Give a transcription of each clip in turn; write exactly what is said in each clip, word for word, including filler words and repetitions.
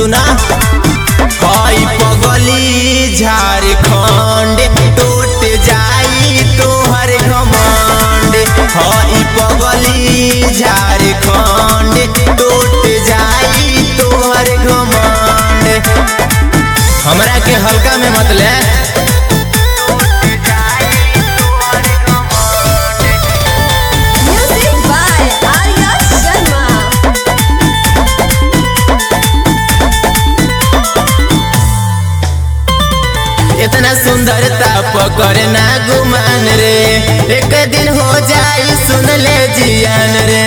सुना हई पगली झारखंड टूट जाई तोहर घमंड। हई पगली झारखंड टूट जाई तोहर घमंड। हमरा के हल्का में मत ले। इतना सुंदरता पकड़ ना गुमान रे, एक दिन हो जाई सुन ले जियान रे।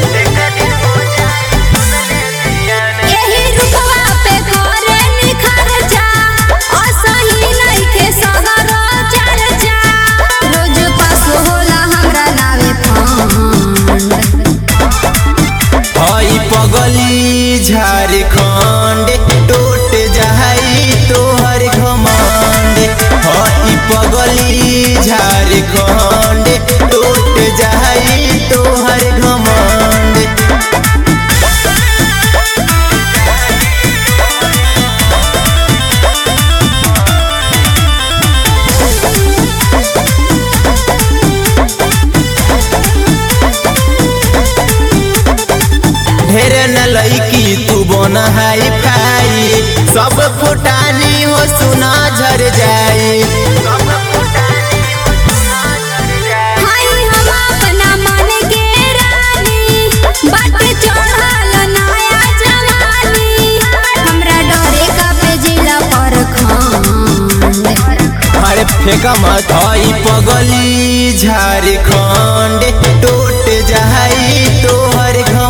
एही रुपवा पे करे निखर जा, असही नइखे सगरो चर्चा। रोज पास होला हमरा नावे फंड। हई पगली झारखंड टूट जाई तोहर घमंड। हई पगली झारखंड टूट जाई तोहर घमंड। ढेर न लईकी तू बना हाई फाई, सब फुटानी हो सुना झर जाई। हाय हम अपना मन के रानी, बाटे चढ़ल नया जवानी। हमरा डरे का पे जिला पर खंड। अरे फेंका मत। हई पगली झारखंड टूट जाई तोहर घमंड।